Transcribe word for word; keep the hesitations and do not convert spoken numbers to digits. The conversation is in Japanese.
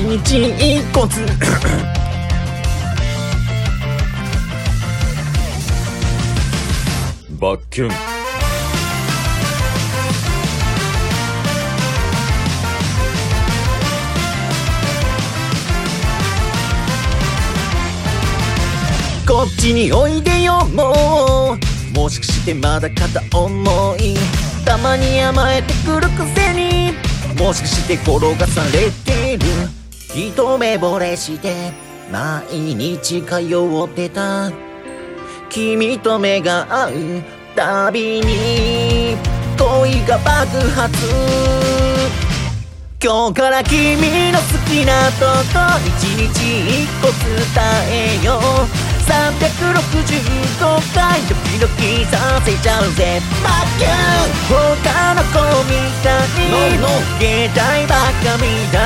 日一骨バッキュンこっちにおいでよもうもしかしてまだ片思いたまに甘えてくるくせにもしかして転がされてる一目惚れして毎日通ってた君と目が合うたびに恋が爆発今日から君の好きなとこ一日一個伝えようさんびゃくろくじゅうごかいドキドキさせちゃうぜバッキュン他の子みたいに携帯ばっか見た